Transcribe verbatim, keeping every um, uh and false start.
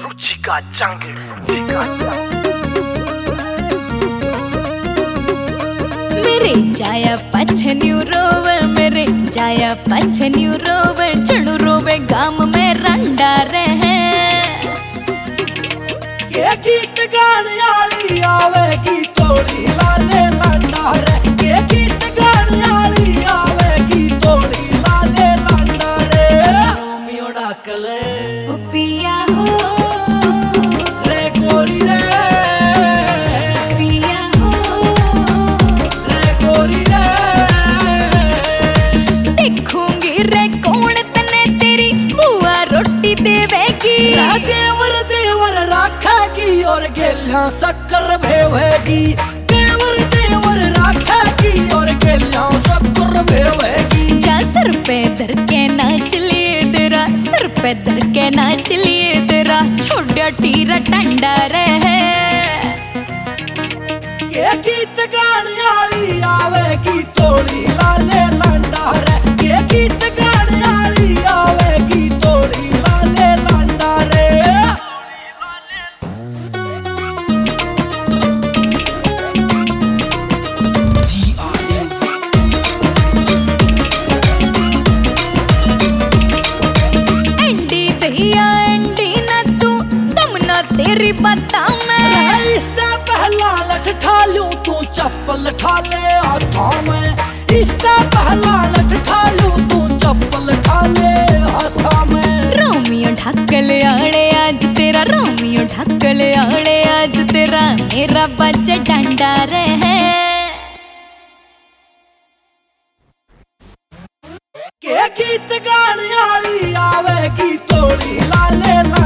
रुचिका चांगड़ मेरे जाया पछन्यू रोवे मेरे जाया पछन्यू रोवे चढ़ू रोवे गाम में रंडा रहे के गीत गाने वाली आवेगी तोड़ी लाले लंडा रे के गीत गाने वाली आवेगी तोड़ी लाले लंडा रे रोमियो डाकले ओ पिया हो रे गोरी रे पिया हो रे गोरी रे देखूंगी रे कौन तने तेरी बुआ रोटी देवेगी देवर देवर राखेगी और गेलियां शक्कर भेवेगी देवर देवर राखेगी और गेलियां शक्कर भेवेगी जा सर पे धर के नाच लिए तेरा सर पे धर के नाच लिए तेरा छोड़ा टीरा टंडा रहे के गीत गाने वाली आवेगी तोड़ी लाले लंडा रे के गीत गाने वाली आवेगी तोड़ी लाले लंडा रे एंडी दहिया एंडी ना तू तुम ना तेरी बता मैं इससे पहला लठ ठालूं तू चप्पल ठाले हाथों में इससे पहला लठ ठालूं तू चप्पल ठाले हाथों में रोमियो ढक्कल आड़े आज तेरा रोमियो ढक्कल आड़े आज तेरा मेरा बच्चा डंडा रहे के गीत गाने वाली आवेगी तोड़ी लाले